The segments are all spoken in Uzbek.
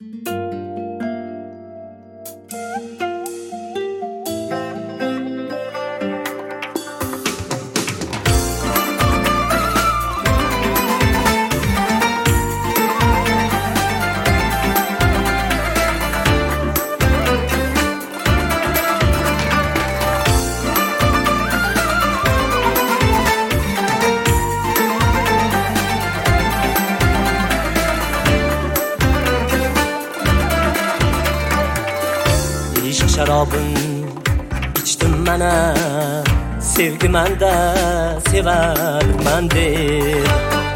Sharobin ichdim mana, sevgimanda sevarman deb.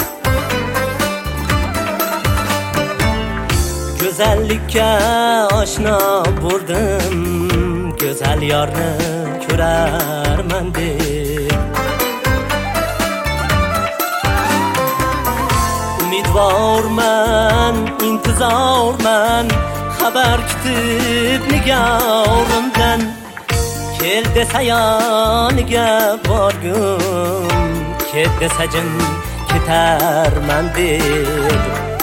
Go'zallikka oshno bo'ldim, go'zal yorni ko'rarman deb. Umidvorman, intizorman, xabar kutib nigorimdan. Kel desa yoniga borgum, ket desa jin ketarman deb.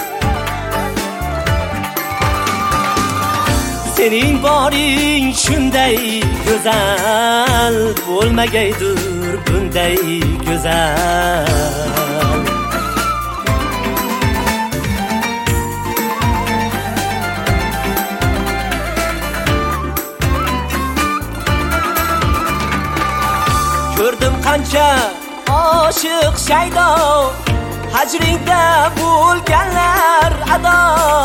Sening boring shunday go'zal, bo'lmagaydir bunday go'zal. Ko'rdim qancha oshiq shaydo, hajringda bo'lganlar ado.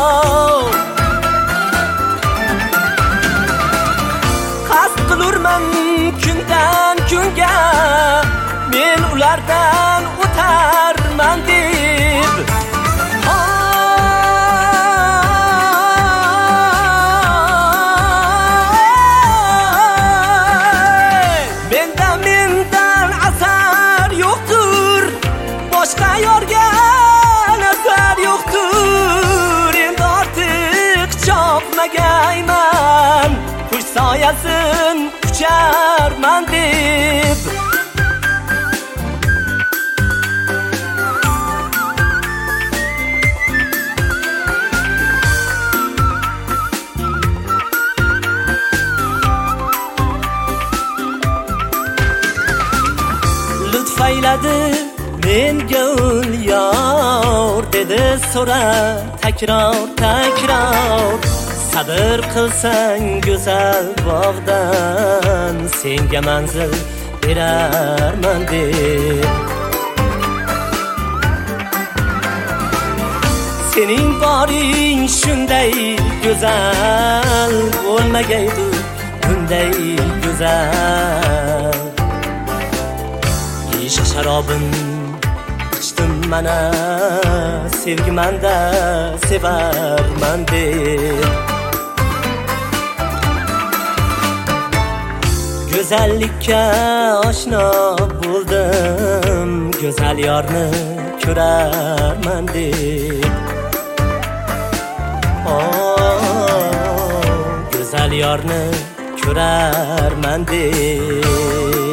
Qasd qilurman kundan kunga, men ulardan o'tarman deb. Boshqa yorga nazar yo'qdir, endi ortiq chopmagayman, qush soyasin ucharman deb. Lutfayladi menga ul yor, dedi so'ra takror takror. Sabr qilsang go'zal bog'dan, senga manzil berarman deb. Sening boring shunday go'zal, bo'lmagaydi bunday go'zal. Ishq sharobin ichdim mana, sevgimanda sevarman deb. Go'zallikka oshno bo'ldim, go'zal yorni ko'rarman deb. Go'zal yorni ko'rarman deb.